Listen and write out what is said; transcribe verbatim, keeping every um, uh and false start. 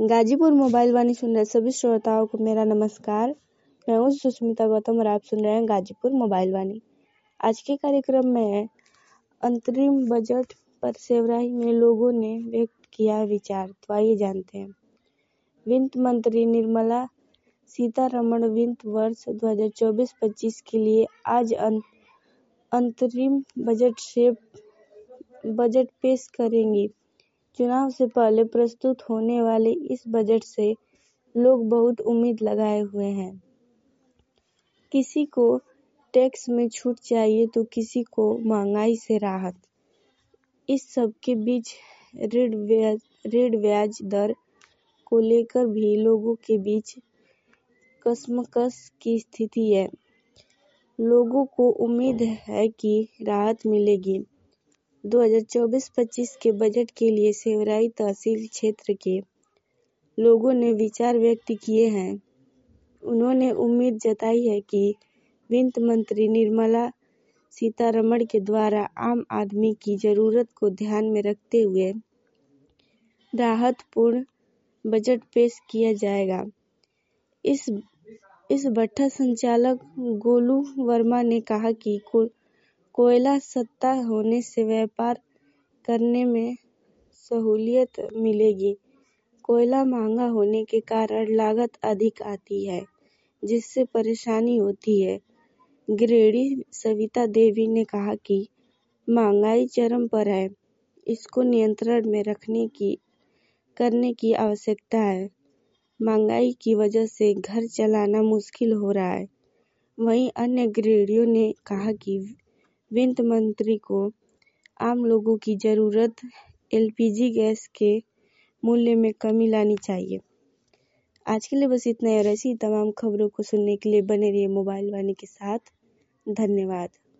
Ghazipur mobile वाणी सुन रहे सभी श्रोताओं को मेरा नमस्कार। मैं हूँ सुष्मिता गौतम और आप सुन रहे हैं गाजीपुर मोबाइल वाणी। आज के कार्यक्रम में अंतरिम बजट पर सेवराही में लोगों ने व्यक्त किया विचार, तो आइए जानते हैं। वित्त मंत्री निर्मला सीतारमण वित्त वर्ष दो हज़ार चौबीस पच्चीस के लिए आज अंतरिम बजट से बजट पेश करेंगी। चुनाव से पहले प्रस्तुत होने वाले इस बजट से लोग बहुत उम्मीद लगाए हुए हैं। किसी को टैक्स में छूट चाहिए तो किसी को महंगाई से राहत। इस सब के बीच ऋण ब्याज ऋण ब्याज दर को लेकर भी लोगों के बीच कशमकश की स्थिति है। लोगों को उम्मीद है कि राहत मिलेगी। दो हज़ार चौबीस पच्चीस के बजट के लिए सेवराही तहसील क्षेत्र के लोगों ने विचार व्यक्त किए हैं। उन्होंने उम्मीद जताई है कि वित्त मंत्री निर्मला सीतारमण के द्वारा आम आदमी की जरूरत को ध्यान में रखते हुए राहतपूर्ण बजट पेश किया जाएगा। इस इस बैठक संचालक गोलू वर्मा ने कहा कि को, कोयला सस्ता होने से व्यापार करने में सहूलियत मिलेगी। कोयला महंगा होने के कारण लागत अधिक आती है, जिससे परेशानी होती है। गृहिणी सविता देवी ने कहा कि महंगाई चरम पर है, इसको नियंत्रण में रखने की करने की आवश्यकता है। महंगाई की वजह से घर चलाना मुश्किल हो रहा है। वहीं अन्य गृहिणियों ने कहा कि वित्त मंत्री को आम लोगों की जरूरत एलपीजी गैस के मूल्य में कमी लानी चाहिए। आज के लिए बस इतना ही और ऐसी तमाम खबरों को सुनने के लिए बने रहिए मोबाइल वाणी के साथ। धन्यवाद।